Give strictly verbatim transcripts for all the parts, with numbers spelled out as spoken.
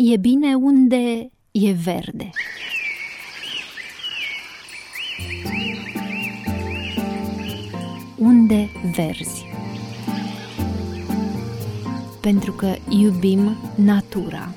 E bine unde e verde. Unde verzi. Pentru că iubim natura.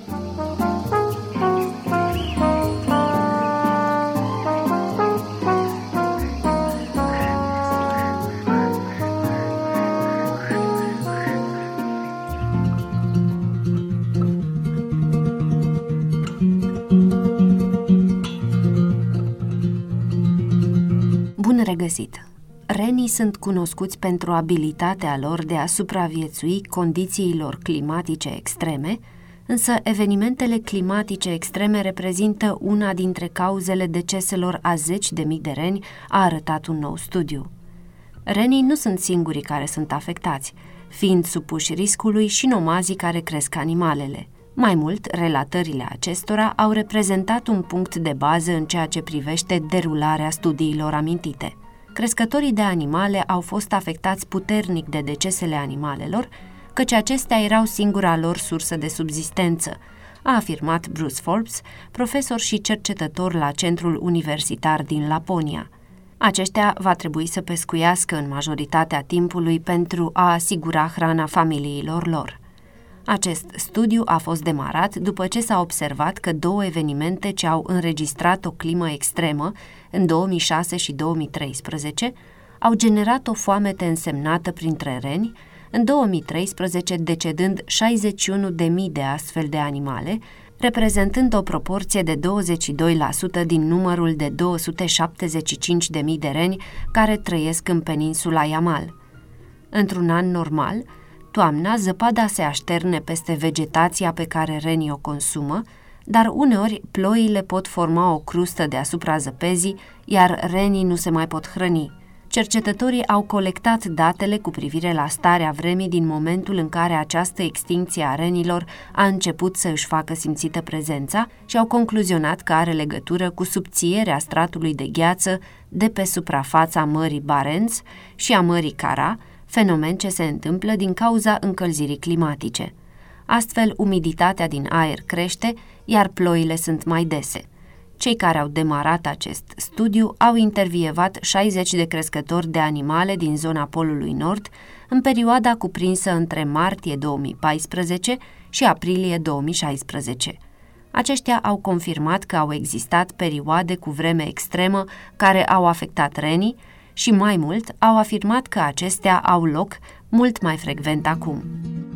Bun regăsit! Renii sunt cunoscuți pentru abilitatea lor de a supraviețui condițiilor climatice extreme, însă evenimentele climatice extreme reprezintă una dintre cauzele deceselor a zeci de mii de reni, a arătat un nou studiu. Renii nu sunt singurii care sunt afectați, fiind supuși riscului și nomazii care cresc animalele. Mai mult, relatările acestora au reprezentat un punct de bază în ceea ce privește derularea studiilor amintite. Crescătorii de animale au fost afectați puternic de decesele animalelor, căci acestea erau singura lor sursă de subzistență, a afirmat Bruce Forbes, profesor și cercetător la Centrul Universitar din Laponia. Aceștia va trebui să pescuiască în majoritatea timpului pentru a asigura hrana familiilor lor. Acest studiu a fost demarat după ce s-a observat că două evenimente ce au înregistrat o climă extremă în două mii șase și două mii treisprezece au generat o foamete însemnată printre reni, în două mii treisprezece decedând șaizeci și unu de mii de astfel de animale, reprezentând o proporție de douăzeci și doi la sută din numărul de două sute șaptezeci și cinci de mii de reni care trăiesc în peninsula Yamal. Într-un an normal, toamna, zăpada se așterne peste vegetația pe care renii o consumă, dar uneori ploile pot forma o crustă deasupra zăpezii, iar renii nu se mai pot hrăni. Cercetătorii au colectat datele cu privire la starea vremii din momentul în care această extincție a renilor a început să își facă simțită prezența și au concluzionat că are legătură cu subțierea stratului de gheață de pe suprafața Mării Barents și a Mării Kara, fenomen ce se întâmplă din cauza încălzirii climatice. Astfel, umiditatea din aer crește, iar ploile sunt mai dese. Cei care au demarat acest studiu au intervievat șaizeci de crescători de animale din zona Polului Nord în perioada cuprinsă între martie două mii paisprezece și aprilie două mii șaisprezece. Aceștia au confirmat că au existat perioade cu vreme extremă care au afectat renii și, mai mult, au afirmat că acestea au loc mult mai frecvent acum.